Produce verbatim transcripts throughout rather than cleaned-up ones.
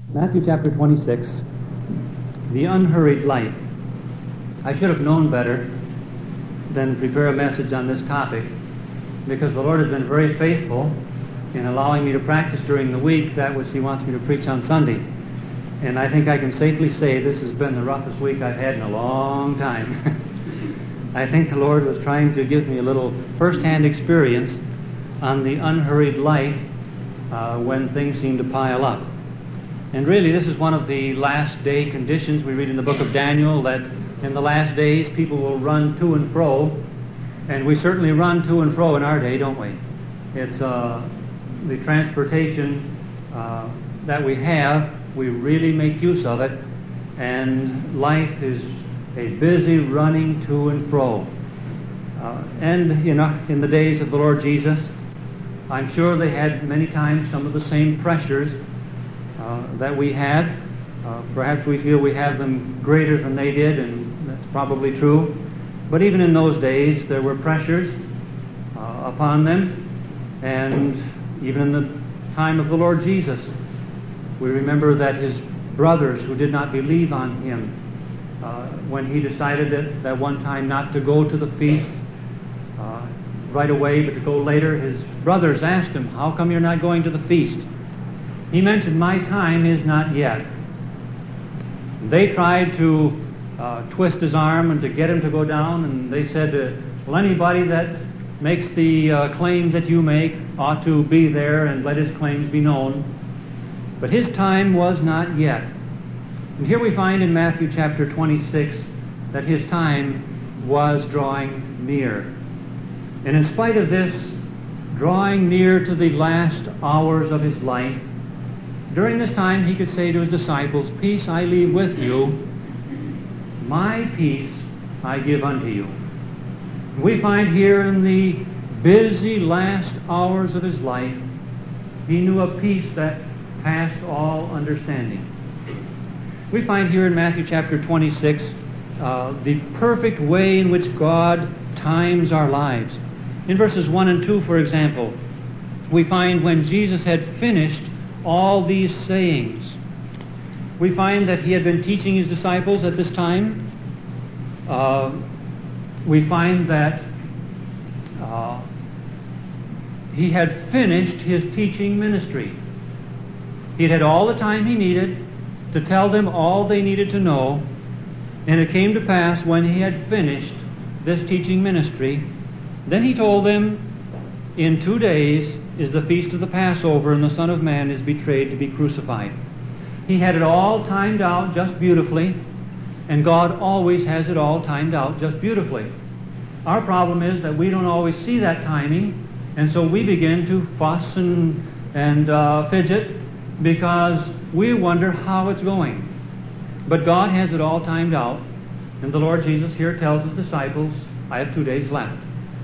Matthew chapter twenty-six, the unhurried life. I should have known better than prepare a message on this topic, because the Lord has been very faithful in allowing me to practice during the week that which He wants me to preach on Sunday. And I think I can safely say this has been the roughest week I've had in a long time. I think the Lord was trying to give me a little first-hand experience on the unhurried life uh, when things seem to pile up. And really, this is one of the last day conditions. We read in the book of Daniel that in the last days people will run to and fro, and we certainly run to and fro in our day, don't we? It's uh, the transportation uh, that we have. We really make use of it, and life is a busy running to and fro. Uh, and you know, in the days of the Lord Jesus, I'm sure they had many times some of the same pressures Uh, that we had. Uh, perhaps we feel we have them greater than they did, and that's probably true. But even in those days, there were pressures uh, upon them. And even in the time of the Lord Jesus, we remember that His brothers who did not believe on Him, uh, when He decided at that one time not to go to the feast uh, right away, but to go later, His brothers asked Him, "How come you're not going to the feast?" He mentioned, "My time is not yet." They tried to uh, twist His arm and to get Him to go down, and they said, uh, well, anybody that makes the uh, claims that you make ought to be there and let his claims be known. But His time was not yet. And here we find in Matthew chapter twenty-six that His time was drawing near. And in spite of this, drawing near to the last hours of His life, during this time, He could say to His disciples, "Peace I leave with you, my peace I give unto you." We find here in the busy last hours of His life, He knew a peace that passed all understanding. We find here in Matthew chapter twenty-six uh, the perfect way in which God times our lives. In verses one and two, for example, we find when Jesus had finished all these sayings, we find that He had been teaching His disciples at this time. Uh, we find that uh, He had finished His teaching ministry. He had had all the time He needed to tell them all they needed to know, and it came to pass when He had finished this teaching ministry, then He told them, "In two days is the feast of the Passover, and the Son of Man is betrayed to be crucified." He had it all timed out just beautifully, and God always has it all timed out just beautifully. Our problem is that we don't always see that timing, and so we begin to fuss and, and uh, fidget because we wonder how it's going. But God has it all timed out, and the Lord Jesus here tells His disciples, "I have two days left."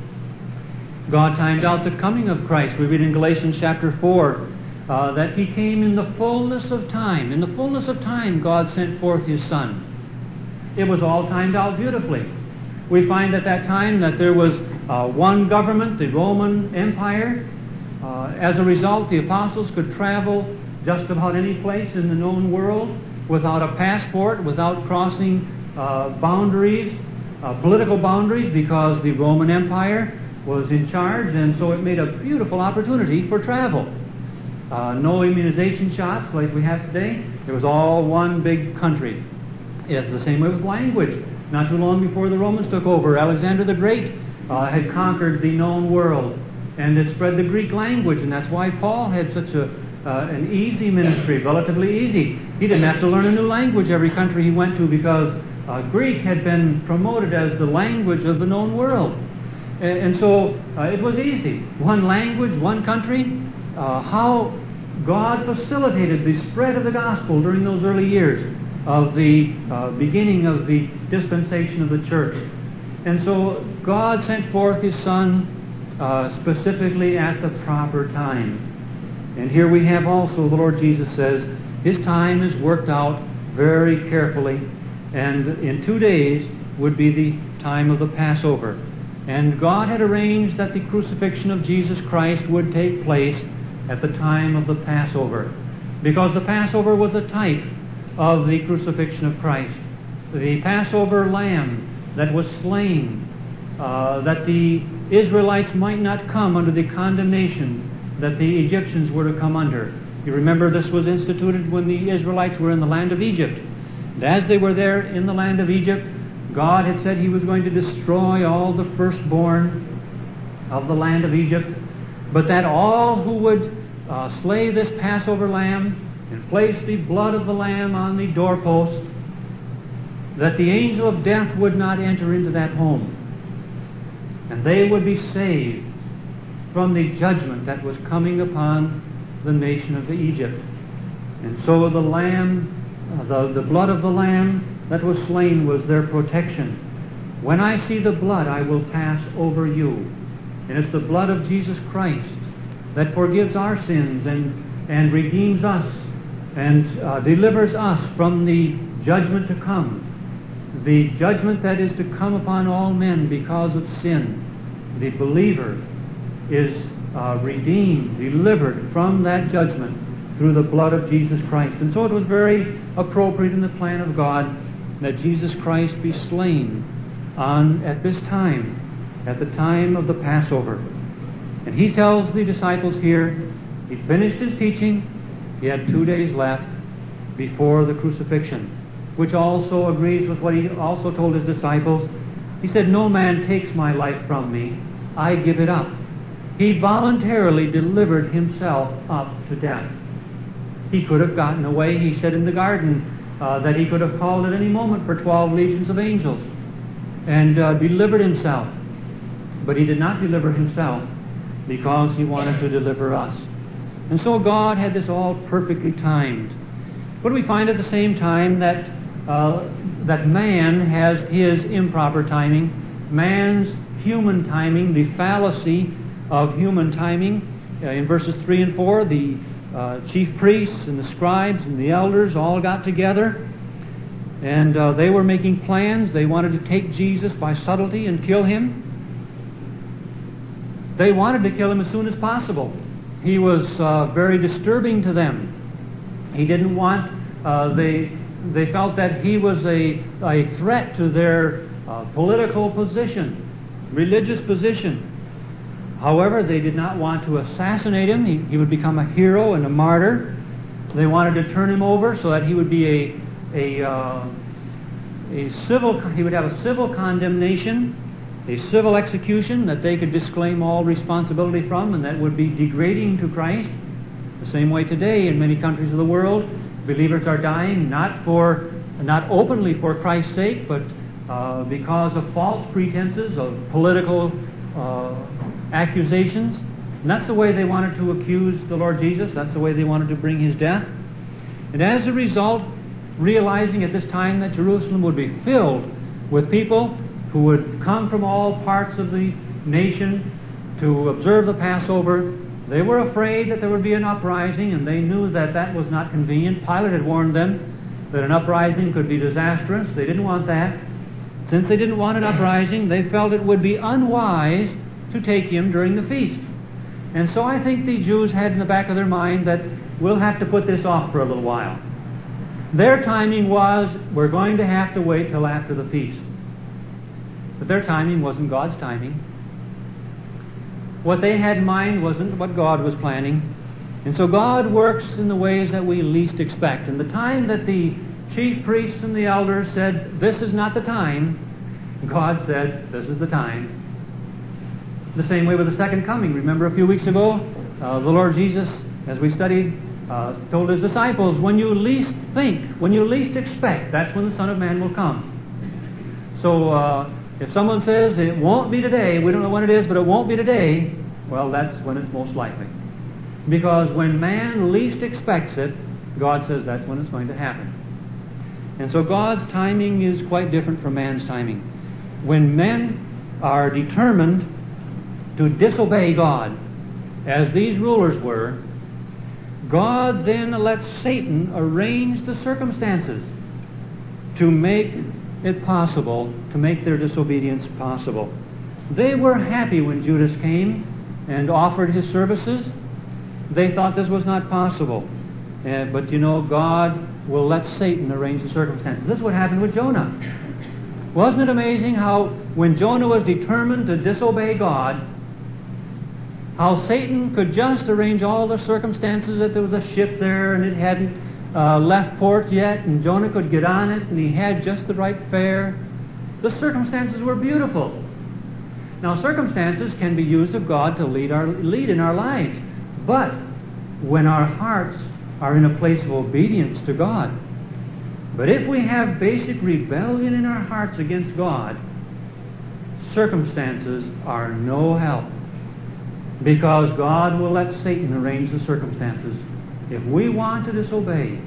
God timed out the coming of Christ. We read in Galatians chapter four uh, that He came in the fullness of time. In the fullness of time, God sent forth His Son. It was all timed out beautifully. We find at that time that there was uh, one government, the Roman Empire. Uh, as a result, the apostles could travel just about any place in the known world without a passport, without crossing uh, boundaries, uh, political boundaries, because the Roman Empire was in charge, and so it made a beautiful opportunity for travel. Uh, no immunization shots like we have today. It was all one big country. It's the same way with language. Not too long before the Romans took over, Alexander the Great uh, had conquered the known world, and it spread the Greek language, and that's why Paul had such a uh, an easy ministry, relatively easy. He didn't have to learn a new language every country he went to, because uh, Greek had been promoted as the language of the known world. And so uh, it was easy. One language, one country. Uh, how God facilitated the spread of the gospel during those early years of the uh, beginning of the dispensation of the church. And so God sent forth His Son uh, specifically at the proper time. And here we have also, the Lord Jesus says, His time is worked out very carefully, and in two days would be the time of the Passover. And God had arranged that the crucifixion of Jesus Christ would take place at the time of the Passover. because the Passover was a type of the crucifixion of Christ. The Passover lamb that was slain, uh, that the Israelites might not come under the condemnation that the Egyptians were to come under. You remember this was instituted when the Israelites were in the land of Egypt. And as they were there in the land of Egypt, God had said He was going to destroy all the firstborn of the land of Egypt, but that all who would uh, slay this Passover lamb and place the blood of the lamb on the doorpost, that the angel of death would not enter into that home, and they would be saved from the judgment that was coming upon the nation of Egypt. And so the lamb, uh, the, the blood of the lamb that was slain was their protection. When I see the blood, I will pass over you. And it's the blood of Jesus Christ that forgives our sins and, and redeems us and uh, delivers us from the judgment to come. The judgment that is to come upon all men because of sin. The believer is uh, redeemed, delivered from that judgment through the blood of Jesus Christ. And so it was very appropriate in the plan of God that Jesus Christ be slain on at this time, at the time of the Passover. And He tells the disciples here, He finished His teaching, He had two days left before the crucifixion, which also agrees with what He also told His disciples. He said, no man takes my life from me, I give it up. He voluntarily delivered Himself up to death. He could have gotten away. He said in the garden uh, that He could have called at any moment for twelve legions of angels and uh, delivered Himself. But He did not deliver Himself because He wanted to deliver us. And so God had this all perfectly timed. But we find at the same time that uh, that man has his improper timing, man's human timing, the fallacy of human timing. Uh, in verses three and four, the uh, chief priests and the scribes and the elders all got together, and uh, they were making plans. They wanted to take Jesus by subtlety and kill Him. They wanted to kill Him as soon as possible. He was uh, very disturbing to them. He didn't want, uh, they, they felt that He was a, a threat to their uh, political position, religious position. However, they did not want to assassinate Him. He, he would become a hero and a martyr. They wanted to turn Him over so that He would be a, a, uh, a civil, he would have a civil condemnation, a civil execution that they could disclaim all responsibility from, and that would be degrading to Christ. The same way today in many countries of the world, believers are dying not for, not openly for Christ's sake, but uh, because of false pretenses of political uh, accusations. And that's the way they wanted to accuse the Lord Jesus. That's the way they wanted to bring His death. And as a result, realizing at this time that Jerusalem would be filled with people who would come from all parts of the nation to observe the Passover, they were afraid that there would be an uprising, and they knew that that was not convenient. Pilate had warned them that an uprising could be disastrous. They didn't want that. Since they didn't want an uprising, they felt it would be unwise to take Him during the feast. And so I think the Jews had in the back of their mind that we'll have to put this off for a little while. Their timing was, we're going to have to wait till after the feast. But their timing wasn't God's timing. What they had in mind wasn't what God was planning. And so God works in the ways that we least expect. And the time that the chief priests and the elders said, this is not the time, God said, this is the time. The same way with the second coming. Remember a few weeks ago, uh, the Lord Jesus, as we studied, uh, told His disciples, when you least think, when you least expect, that's when the Son of Man will come. So uh, if someone says it won't be today, we don't know when it is, but it won't be today, well, that's when it's most likely. Because when man least expects it, God says that's when it's going to happen. And so God's timing is quite different from man's timing. When men are determined to disobey God, as these rulers were, God then lets Satan arrange the circumstances to make it possible, to make their disobedience possible. They were happy when Judas came and offered his services. They thought this was not possible. Uh, but you know, God will let Satan arrange the circumstances. This is what happened with Jonah. Wasn't it amazing how when Jonah was determined to disobey God, how Satan could just arrange all the circumstances, that there was a ship there and it hadn't uh, left port yet, and Jonah could get on it, and he had just the right fare. The circumstances were beautiful. Now, circumstances can be used of God to lead our lead in our lives, but when our hearts are in a place of obedience to God. But if we have basic rebellion in our hearts against God, circumstances are no help, because God will let Satan arrange the circumstances. If we want to disobey,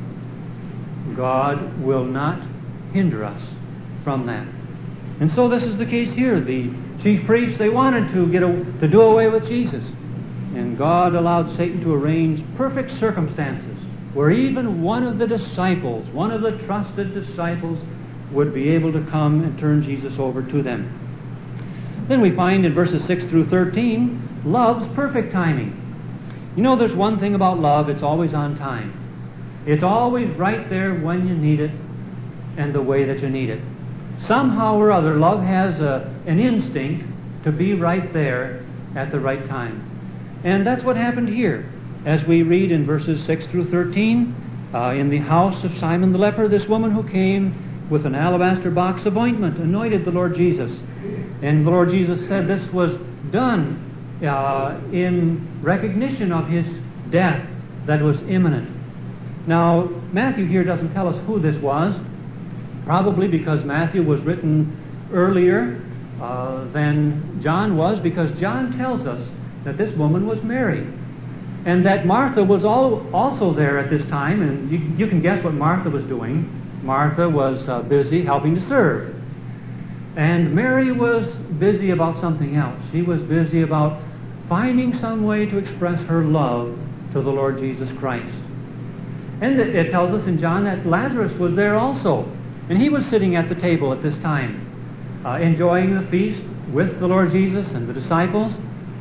God will not hinder us from that. And so this is the case here. The chief priests, they wanted to get a, to do away with Jesus. And God allowed Satan to arrange perfect circumstances where even one of the disciples, one of the trusted disciples, would be able to come and turn Jesus over to them. Then we find in verses six through thirteen, love's perfect timing. You know, there's one thing about love, it's always on time. It's always right there when you need it and the way that you need it. Somehow or other, love has a, an instinct to be right there at the right time. And that's what happened here. As we read in verses six through thirteen, uh, in the house of Simon the leper, this woman who came with an alabaster box of ointment anointed the Lord Jesus. And the Lord Jesus said this was done uh, in recognition of his death that was imminent. Now, Matthew here doesn't tell us who this was, probably because Matthew was written earlier uh, than John was, because John tells us that this woman was Mary, and that Martha was all, also there at this time, and you, you can guess what Martha was doing. Martha was uh, busy helping to serve. And Mary was busy about something else. She was busy about finding some way to express her love to the Lord Jesus Christ. And it, it tells us in John that Lazarus was there also. And he was sitting at the table at this time, uh, enjoying the feast with the Lord Jesus and the disciples.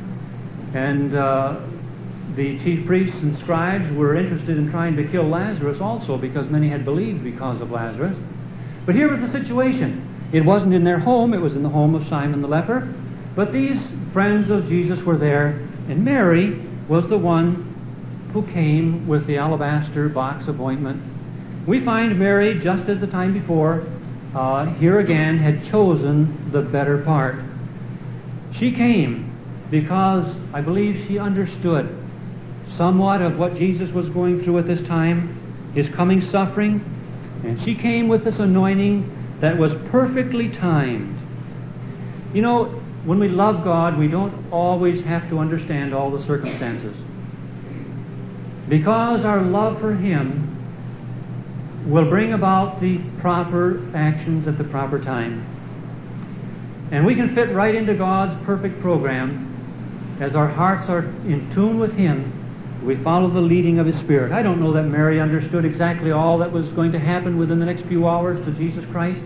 And uh, the chief priests and scribes were interested in trying to kill Lazarus also, because many had believed because of Lazarus. But here was the situation. It wasn't in their home, it was in the home of Simon the leper. But these friends of Jesus were there, and Mary was the one who came with the alabaster box of ointment. We find Mary, just as the time before, uh, here again had chosen the better part. She came because I believe she understood somewhat of what Jesus was going through at this time, his coming suffering, and she came with this anointing that was perfectly timed. You know, when we love God, we don't always have to understand all the circumstances, because our love for him will bring about the proper actions at the proper time. And we can fit right into God's perfect program as our hearts are in tune with him. We follow the leading of his Spirit. I don't know that Mary understood exactly all that was going to happen within the next few hours to Jesus Christ,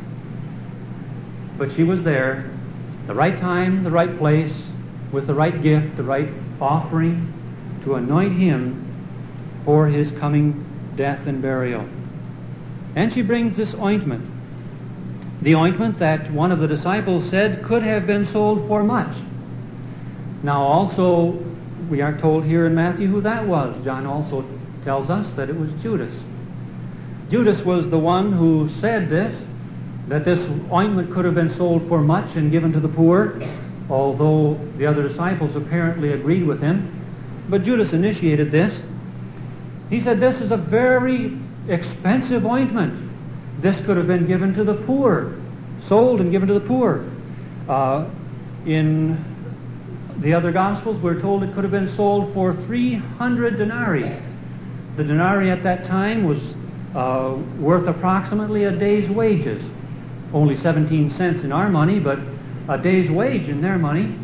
but she was there, the right time, the right place, with the right gift, the right offering to anoint him for his coming death and burial. And she brings this ointment, the ointment that one of the disciples said could have been sold for much. Now also, we are told here in Matthew who that was. John also tells us that it was Judas. Judas was the one who said this, that this ointment could have been sold for much and given to the poor, although the other disciples apparently agreed with him. But Judas initiated this. He said, this is a very expensive ointment. This could have been given to the poor, sold and given to the poor. Uh, in the other Gospels, we're told it could have been sold for three hundred denarii. The denarii at that time was uh, worth approximately a day's wages. Only seventeen cents in our money, but a day's wage in their money.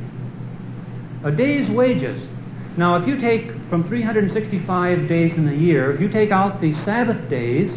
A day's wages. Now, if you take from three hundred sixty-five days in the year, if you take out the Sabbath days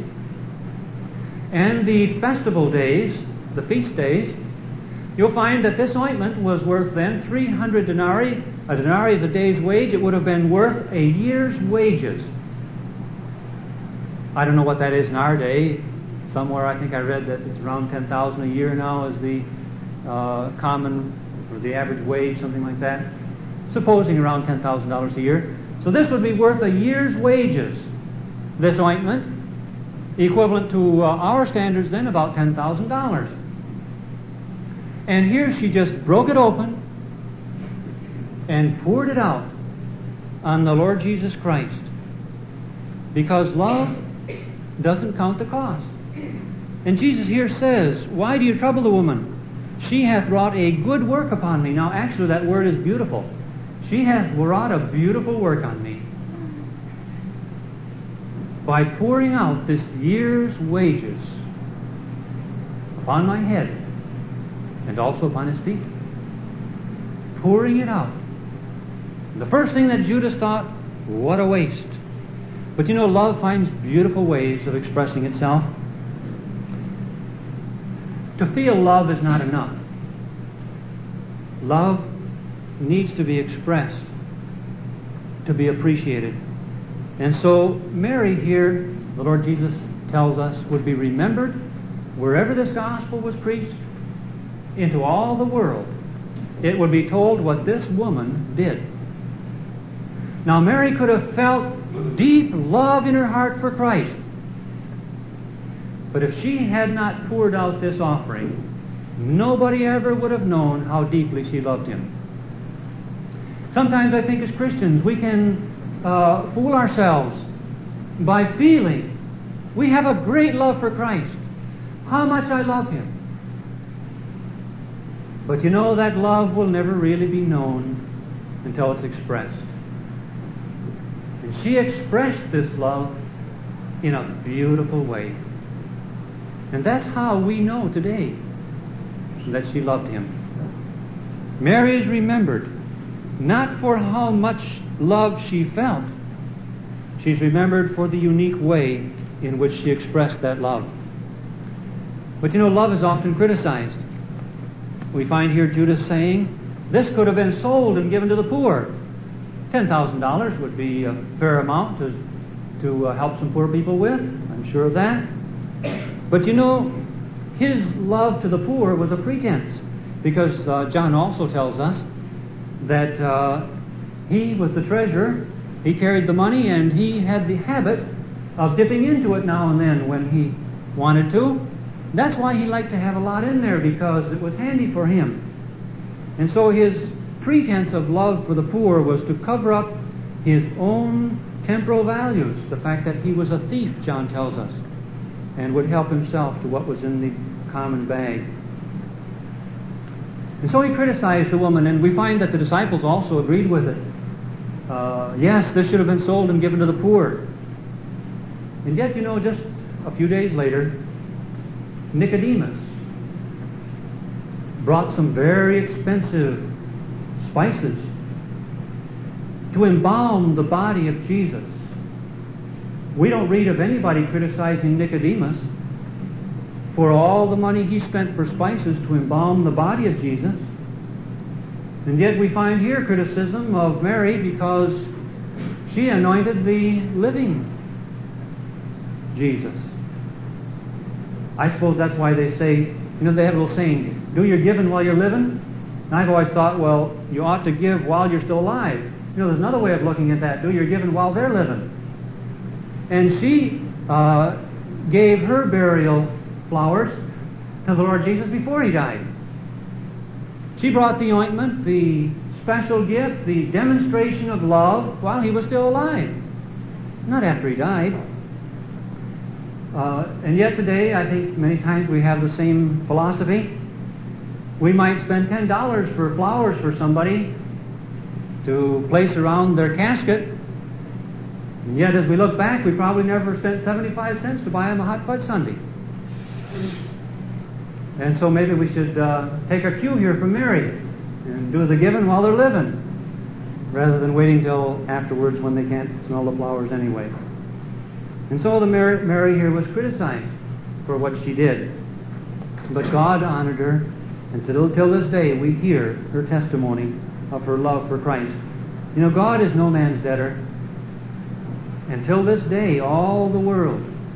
and the festival days, the feast days, you'll find that this ointment was worth then three hundred denarii. A denarii is a day's wage. It would have been worth a year's wages. I don't know what that is in our day. Somewhere I think I read that it's around ten thousand dollars a year now is the uh, common or the average wage, something like that. Supposing around ten thousand dollars a year. So this would be worth a year's wages, this ointment, equivalent to uh, our standards then about ten thousand dollars. And here she just broke it open and poured it out on the Lord Jesus Christ. Because love doesn't count the cost. And Jesus here says, why do you trouble the woman? She hath wrought a good work upon me. Now actually that word is beautiful. She hath wrought a beautiful work on me. By pouring out this year's wages upon my head and also upon his feet. Pouring it out. The first thing that Judas thought, what a waste. But you know, love finds beautiful ways of expressing itself. To feel love is not enough. Love needs to be expressed, to be appreciated. And so Mary here, the Lord Jesus tells us, would be remembered wherever this gospel was preached into all the world. It would be told what this woman did. Now Mary could have felt deep love in her heart for Christ. But if she had not poured out this offering, nobody ever would have known how deeply she loved him. Sometimes I think as Christians we can uh, fool ourselves by feeling we have a great love for Christ. How much I love him. But you know, that love will never really be known until it's expressed. And she expressed this love in a beautiful way. And that's how we know today that she loved him. Mary is remembered not for how much love she felt. She's remembered for the unique way in which she expressed that love. But you know, love is often criticized. We find here Judas saying, this could have been sold and given to the poor. ten thousand dollars would be a fair amount to, to uh, help some poor people with. I'm sure of that. But you know, his love to the poor was a pretense. Because uh, John also tells us that uh, he was the treasurer. He carried the money and he had the habit of dipping into it now and then when he wanted to. That's why he liked to have a lot in there, because it was handy for him. And so his pretense of love for the poor was to cover up his own temporal values, the fact that he was a thief, John tells us, and would help himself to what was in the common bag. And so he criticized the woman, and we find that the disciples also agreed with it. Uh, yes, this should have been sold and given to the poor. And yet, you know, just a few days later, Nicodemus brought some very expensive spices to embalm the body of Jesus. We don't read of anybody criticizing Nicodemus for all the money he spent for spices to embalm the body of Jesus. And yet we find here criticism of Mary because she anointed the living Jesus. I suppose that's why they say, you know, they have a little saying, do your giving while you're living. And I've always thought, well, you ought to give while you're still alive. You know, there's another way of looking at that. Do your giving while they're living. And she uh, gave her burial flowers to the Lord Jesus before he died. She brought the ointment, the special gift, the demonstration of love while he was still alive, not after he died. Uh, and yet today, I think many times we have the same philosophy. We might spend ten dollars for flowers for somebody to place around their casket. And yet, as we look back, we probably never spent seventy-five cents to buy them a hot fudge sundae. And so maybe we should uh, take a cue here from Mary and do the giving while they're living, rather than waiting till afterwards when they can't smell the flowers anyway. And so the Mary, Mary here was criticized for what she did. But God honored her, and till, till this day we hear her testimony of her love for Christ. You know, God is no man's debtor. Until this day, all the world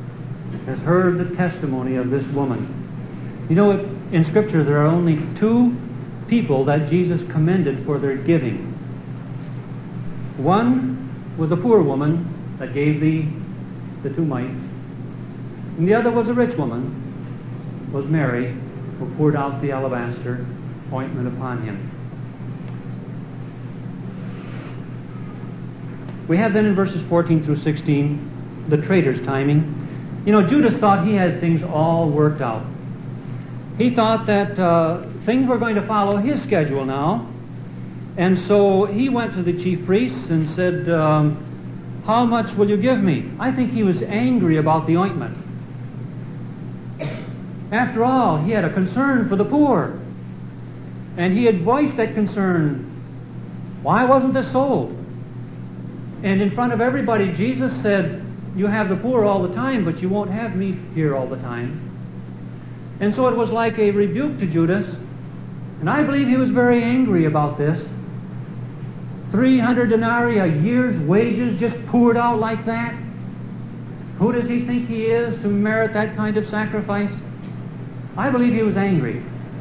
has heard the testimony of this woman. You know, in Scripture there are only two people that Jesus commended for their giving. One was a poor woman that gave the, the two mites, and the other was a rich woman, was Mary, who poured out the alabaster ointment upon him. We have then in verses fourteen through sixteen the traitor's timing. You know, Judas thought he had things all worked out. He thought that uh, things were going to follow his schedule now. And so he went to the chief priests and said, um, how much will you give me? I think he was angry about the ointment. After all, he had a concern for the poor. And he had voiced that concern. Why wasn't this sold? And in front of everybody, Jesus said, you have the poor all the time, but you won't have me here all the time. And so it was like a rebuke to Judas. And I believe he was very angry about this. three hundred denarii, a year's wages, just poured out like that. Who does he think he is to merit that kind of sacrifice? I believe he was angry.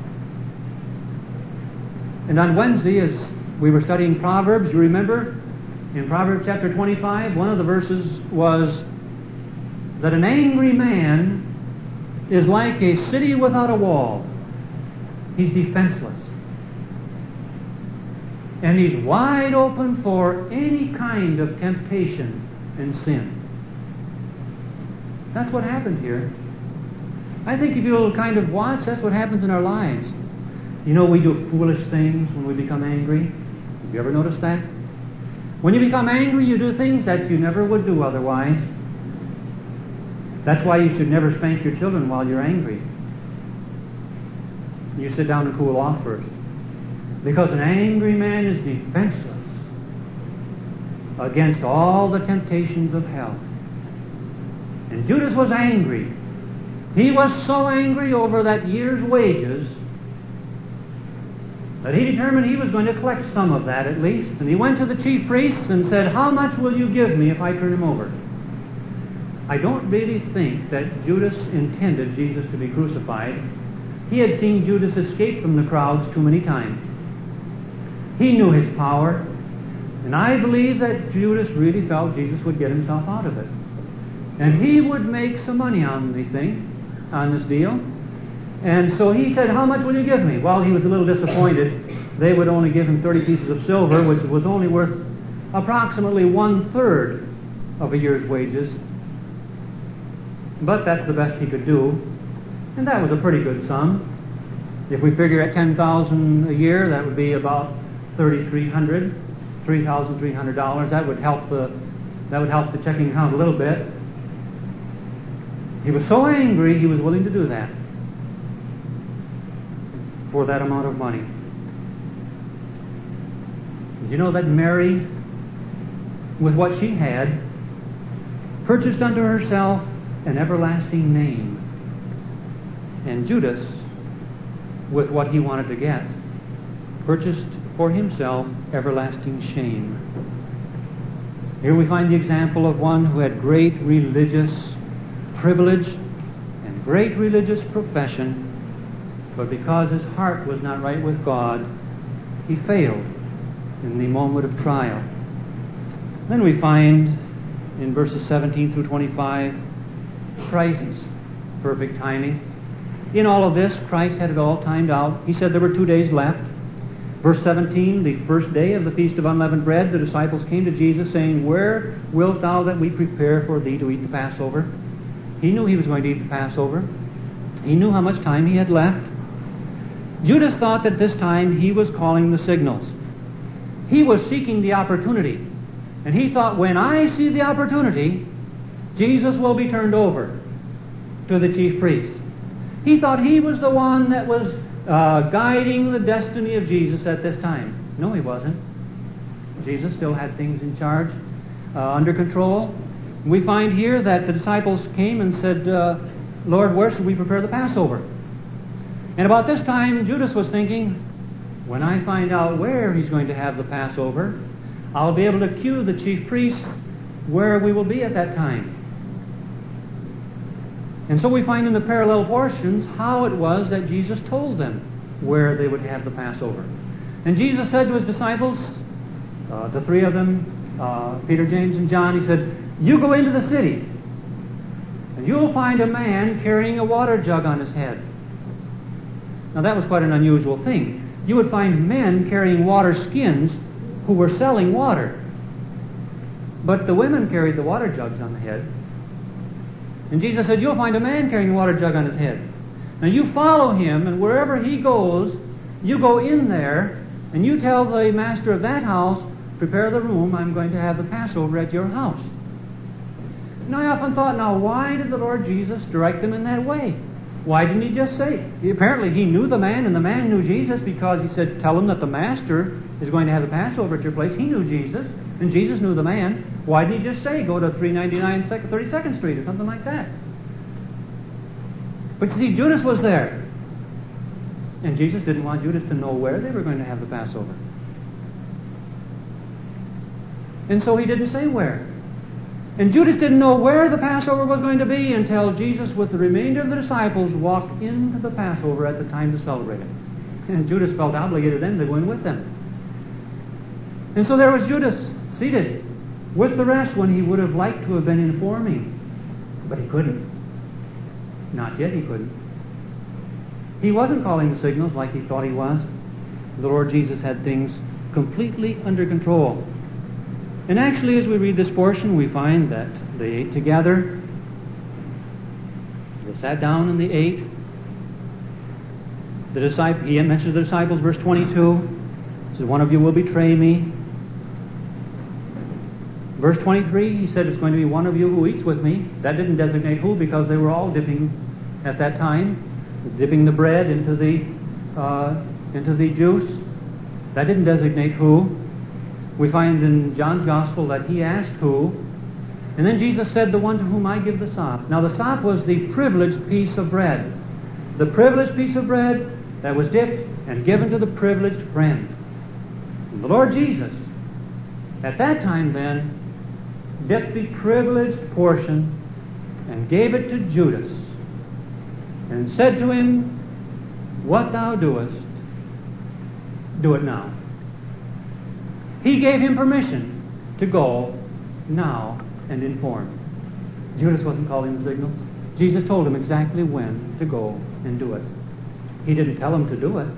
And on Wednesday, as we were studying Proverbs, you remember, in Proverbs chapter twenty-five, one of the verses was that an angry man is like a city without a wall. He's defenseless. And he's wide open for any kind of temptation and sin. That's what happened here. I think if you'll kind of watch, that's what happens in our lives. You know, we do foolish things when we become angry. Have you ever noticed that? When you become angry, you do things that you never would do otherwise. That's why you should never spank your children while you're angry. You sit down and cool off first. Because an angry man is defenseless against all the temptations of hell. And Judas was angry. He was so angry over that year's wages that he determined he was going to collect some of that at least. And he went to the chief priests and said, how much will you give me if I turn him over? I don't really think that Judas intended Jesus to be crucified. He had seen Judas escape from the crowds too many times. He knew his power. And I believe that Judas really felt Jesus would get himself out of it. And he would make some money on the thing, on this deal. And so he said, how much will you give me? Well, he was a little disappointed. They would only give him thirty pieces of silver, which was only worth approximately one-third of a year's wages. But that's the best he could do. And that was a pretty good sum. If we figure at ten thousand dollars a year, that would be about thirty-three hundred dollars, three thousand three hundred dollars. That would help the that would help the checking account a little bit. He was so angry, he was willing to do that for that amount of money. Did you know that Mary, with what she had, purchased unto herself an everlasting name? And Judas, with what he wanted to get, purchased for himself everlasting shame. Here we find the example of one who had great religious privilege and great religious profession, but because his heart was not right with God, he failed in the moment of trial. Then we find in verses seventeen through twenty-five Christ's perfect timing. In all of this, Christ had it all timed out. He said there were two days left. Verse seventeen, the first day of the Feast of Unleavened Bread, the disciples came to Jesus saying, where wilt thou that we prepare for thee to eat the Passover? He knew he was going to eat the Passover. He knew how much time he had left. Judas thought that this time he was calling the signals. He was seeking the opportunity. And he thought, when I see the opportunity, Jesus will be turned over to the chief priests. He thought he was the one that was uh, guiding the destiny of Jesus at this time. No, he wasn't. Jesus still had things in charge, uh, under control. We find here that the disciples came and said, uh, Lord, where should we prepare the Passover? And about this time, Judas was thinking, when I find out where he's going to have the Passover, I'll be able to cue the chief priests where we will be at that time. And so we find in the parallel portions how it was that Jesus told them where they would have the Passover. And Jesus said to his disciples, uh, the three of them, uh, Peter, James, and John, he said, "You go into the city, and you will find a man carrying a water jug on his head." Now that was quite an unusual thing. You would find men carrying water skins who were selling water. But the women carried the water jugs on the head. And Jesus said, "You'll find a man carrying a water jug on his head. Now you follow him, and wherever he goes, you go in there, and you tell the master of that house, 'Prepare the room, I'm going to have the Passover at your house.'" Now I often thought, now why did the Lord Jesus direct them in that way? Why didn't he just say? Apparently he knew the man, and the man knew Jesus, because he said, "Tell him that the master is going to have the Passover at your place." He knew Jesus, and Jesus knew the man. Why didn't he just say, "Go to three ninety-nine thirty-second Street," or something like that? But you see, Judas was there. And Jesus didn't want Judas to know where they were going to have the Passover. And so he didn't say where. And Judas didn't know where the Passover was going to be until Jesus, with the remainder of the disciples, walked into the Passover at the time to celebrate it. And Judas felt obligated then to go in with them. And so there was Judas seated with the rest when he would have liked to have been informing. But he couldn't. Not yet he couldn't. He wasn't calling the signals like he thought he was. The Lord Jesus had things completely under control. And actually, as we read this portion, we find that they ate together. They sat down and they ate. The disciple, he mentions the disciples, verse twenty-two. He says, "One of you will betray me." Verse twenty-three, he said, "It's going to be one of you who eats with me." That didn't designate who, because they were all dipping at that time, dipping the bread into the uh, into the juice. That didn't designate who. We find in John's Gospel that he asked who, and then Jesus said, "The one to whom I give the sop." Now the sop was the privileged piece of bread. The privileged piece of bread that was dipped and given to the privileged friend. And the Lord Jesus, at that time then, dipped the privileged portion and gave it to Judas and said to him, "What thou doest, do it now." He gave him permission to go now and inform. Judas wasn't calling the signals. Jesus told him exactly when to go and do it. He didn't tell him to do it.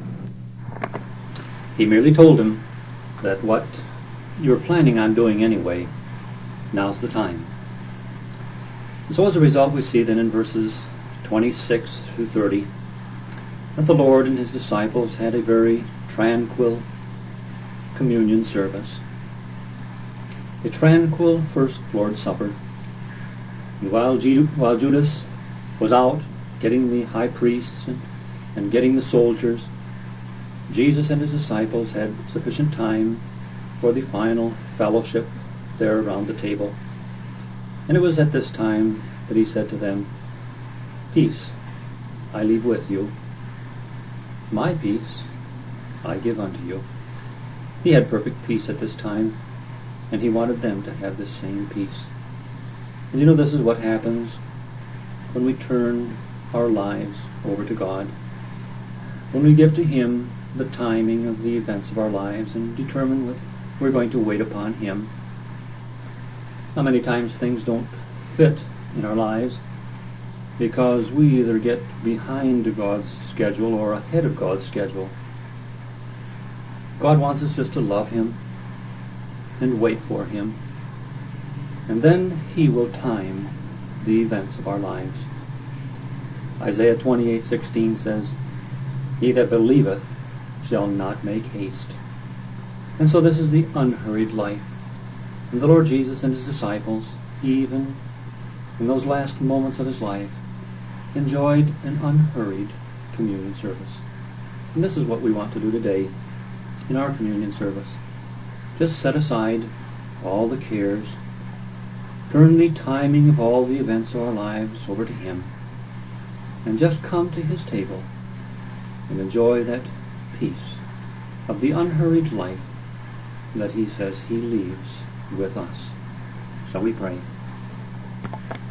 He merely told him that what you're planning on doing anyway, now's the time. And so as a result, we see then in verses twenty-six through thirty that the Lord and his disciples had a very tranquil communion service. A tranquil first Lord's Supper. And while, G- while Judas was out getting the high priests and, and getting the soldiers, Jesus and his disciples had sufficient time for the final fellowship there around the table. And it was at this time that he said to them, "Peace I leave with you. My peace I give unto you." He had perfect peace at this time, and he wanted them to have this same peace. And you know, this is what happens when we turn our lives over to God. When we give to him the timing of the events of our lives and determine what we're going to wait upon him. How many times things don't fit in our lives because we either get behind God's schedule or ahead of God's schedule. God wants us just to love him and wait for him, and then he will time the events of our lives. Isaiah twenty-eight sixteen says, "He that believeth shall not make haste." And so this is the unhurried life. And the Lord Jesus and his disciples, even in those last moments of his life, enjoyed an unhurried communion service. And this is what we want to do today in our communion service. Just set aside all the cares, turn the timing of all the events of our lives over to him, and just come to his table and enjoy that peace of the unhurried life that he says he leaves with us. Shall we pray?